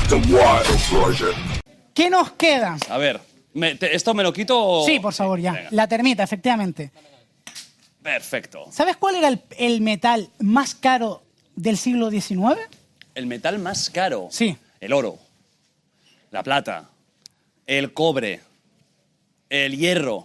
¿Qué nos queda? A ver, ¿esto me lo quito o...? Sí, por favor, ya. Venga. La termita, efectivamente. Perfecto. ¿Sabes cuál era el metal más caro del siglo XIX? El metal más caro. Sí. El oro, la plata, el cobre, el hierro.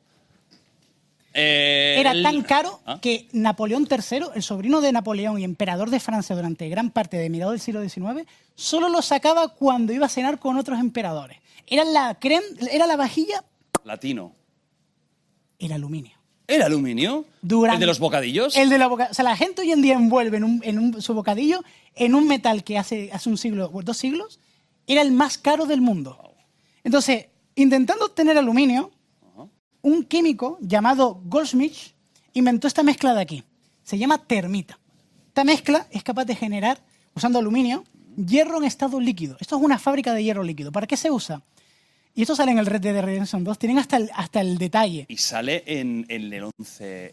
Era tan caro ¿Ah? que Napoleón III, el sobrino de Napoleón y emperador de Francia durante gran parte de mediados del siglo XIX, solo lo sacaba cuando iba a cenar con otros emperadores. Era la creme, era la vajilla, Latino. el aluminio. ¿El aluminio? ¿El de los bocadillos? El de la boca. O sea, la gente hoy en día envuelve su bocadillo en un metal que hace un siglo o 2 siglos era el más caro del mundo. Entonces, intentando obtener aluminio, un químico llamado Goldsmith inventó esta mezcla de aquí. Se llama termita. Esta mezcla es capaz de generar, usando aluminio, hierro en estado líquido. Esto es una fábrica de hierro líquido. ¿Para qué se usa? Y esto sale en el Red Dead Redemption 2. Tienen hasta el detalle. Y sale en el 11...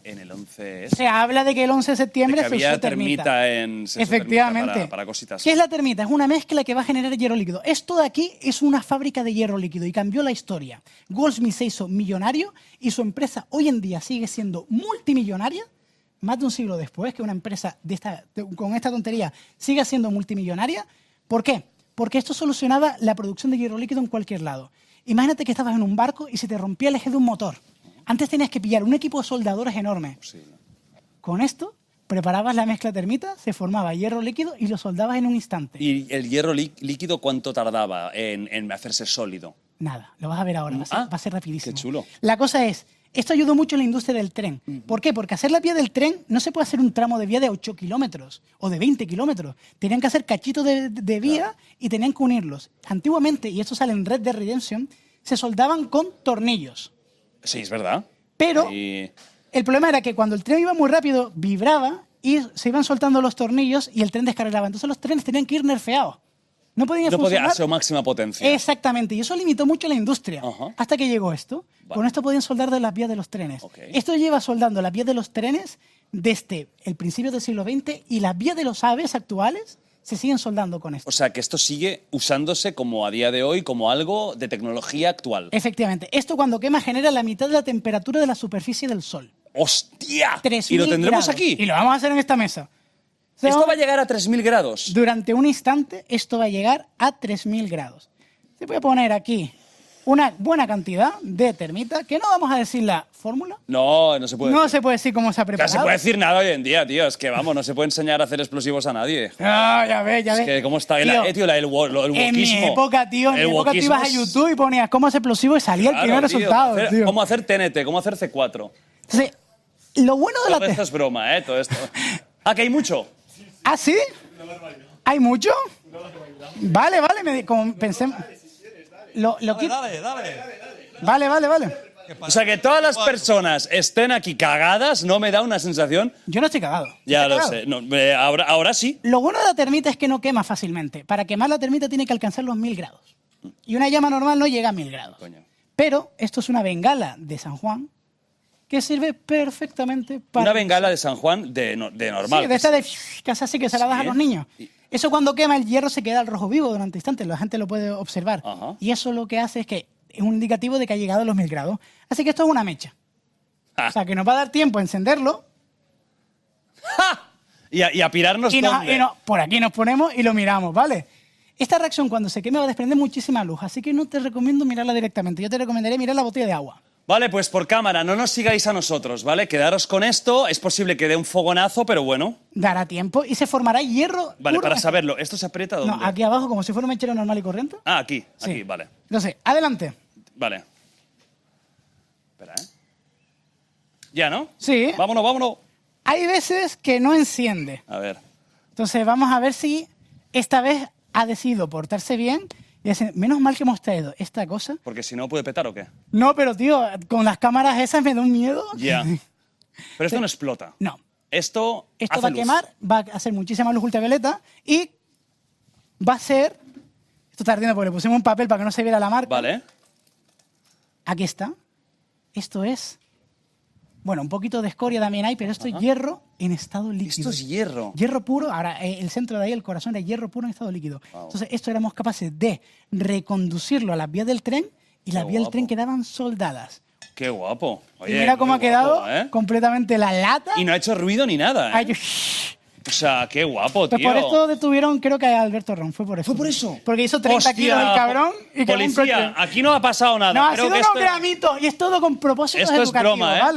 Se habla de que el 11 de septiembre de que se usó había termita. se usó Efectivamente. termita para cositas. ¿Qué es la termita? Es una mezcla que va a generar hierro líquido. Esto de aquí es una fábrica de hierro líquido y cambió la historia. Goldsmith se hizo millonario y su empresa hoy en día sigue siendo multimillonaria, más de un siglo después que una empresa con esta tontería siga siendo multimillonaria. ¿Por qué? Porque esto solucionaba la producción de hierro líquido en cualquier lado. Imagínate que estabas en un barco y se te rompía el eje de un motor. Antes tenías que pillar un equipo de soldadores enorme. Sí. Con esto, preparabas la mezcla termita, se formaba hierro líquido y lo soldabas en un instante. ¿Y el hierro líquido cuánto tardaba en hacerse sólido? Nada, lo vas a ver ahora, va a ser rapidísimo. Qué chulo. La cosa es, esto ayudó mucho en la industria del tren. ¿Por qué? Porque hacer la vía del tren no se puede hacer un tramo de vía de 8 kilómetros o de 20 kilómetros. Tenían que hacer cachitos de vía y tenían que unirlos. Antiguamente, y esto sale en Red Dead Redemption, se soldaban con tornillos. Sí, es verdad. Pero el problema era que cuando el tren iba muy rápido, vibraba y se iban soltando los tornillos y el tren descarrilaba. Entonces los trenes tenían que ir nerfeados. No podían No podía funcionar. a su máxima potencia. Exactamente, y eso limitó mucho la industria. Ajá. Hasta que llegó esto. Vale. Con esto podían soldar de las vías de los trenes. Ok. Esto lleva soldando las vías de los trenes desde el principio del siglo XX y las vías de los aves actuales se siguen soldando con esto. O sea, que esto sigue usándose como a día de hoy como algo de tecnología actual. Efectivamente, esto cuando quema genera la mitad de la temperatura de la superficie del Sol. ¡Hostia! 3000 ¿Y lo tendremos grados. aquí? Y lo vamos a hacer en esta mesa. O sea, Esto va a llegar a 3000 grados. Durante un instante, esto va a llegar a 3000 grados. Se puede poner aquí una buena cantidad de termita, que no vamos a decir la fórmula. No, no se puede. No se puede decir cómo se ha No preparado. se puede decir nada hoy en día, tío. Es que, vamos, no se puede enseñar a hacer explosivos a nadie. Ah, ya ves, ya ves. Es que, ¿cómo está? Tío, Tío, el wokismo. en mi época, tío, en mi época tú ibas a YouTube y ponías cómo hacer explosivo y salía el primer resultado, tío. Cómo hacer TNT, cómo hacer C4. Entonces, lo bueno de la Todo esto es broma, todo esto. ¿Ah, que hay mucho? ¿Ah, sí? ¿Hay mucho? Vale, pensé... Lo quito. Vale. O sea, que todas las personas estén aquí cagadas no me da una sensación... Yo no estoy cagado. Ya ¿Estoy lo cagado? sé. No, ahora sí. Lo bueno de la termita es que no quema fácilmente. Para quemar la termita tiene que alcanzar los 1000 grados. Y una llama normal no llega a 1000 grados. Coño. Pero esto es una bengala de San Juan que sirve perfectamente para... Una bengala de San Juan de normal. Sí, de esta de que hace así que se la das a Sí. los niños. Eso cuando quema el hierro se queda al rojo vivo durante instantes. La gente lo puede observar. Ajá. Y eso lo que hace es que es un indicativo de que ha llegado a los 1000 grados. Así que esto es una mecha. Ah. O sea, que nos va a dar tiempo a encenderlo. Y a pirarnos ¿dónde? Por aquí nos ponemos y lo miramos, ¿vale? Esta reacción cuando se queme va a desprender muchísima luz, así que no te recomiendo mirarla directamente. Yo te recomendaría mirar la botella de agua. Vale, pues por cámara, no nos sigáis a nosotros, ¿vale? Quedaros con esto. Es posible que dé un fogonazo, pero bueno. Dará tiempo y se formará hierro. Vale, puro. para saberlo, ¿esto se aprieta dónde? No, aquí abajo, como si fuera un mechero normal y corriente. Ah, aquí, Sí. aquí, vale. Entonces, adelante. Vale. Espera, ¿eh? ¿Ya, no? Sí. Vámonos. Hay veces que no enciende. A ver. Entonces, vamos a ver si esta vez ha decidido portarse bien. Y decir, menos mal que hemos traído esta cosa. Porque si no, ¿puede petar o qué? No, pero tío, con las cámaras esas me da un miedo. Ya. Pero esto no explota. No. Esto Esto hace va a luz. quemar, va a hacer muchísima luz ultravioleta y va a ser... Esto está ardiendo porque le pusimos un papel para que no se viera la marca. Vale. Aquí está. Esto es Bueno, un poquito de escoria también hay, pero esto es hierro en estado líquido. Esto es hierro. Hierro puro. Ahora, el centro de ahí, el corazón, era hierro puro en estado líquido. Entonces, esto éramos capaces de reconducirlo a las vías del tren y las vías del tren quedaban soldadas. Qué guapo. Oye, y mira cómo ha muy quedado guapo, ¿eh? completamente la lata. Y no ha hecho ruido ni nada, ¿eh? Ay, O sea, qué guapo, pues tío. por esto detuvieron, creo que a Alberto Ron. Fue por eso. ¿Fue por eso? Porque hizo 30 Hostia, kilos el cabrón. Y quedó un policía, coche. aquí no ha pasado nada. No, ha Creo sido que unos esto- gramitos. Y es todo con propósitos Esto es educativos, broma, ¿eh? ¿vale?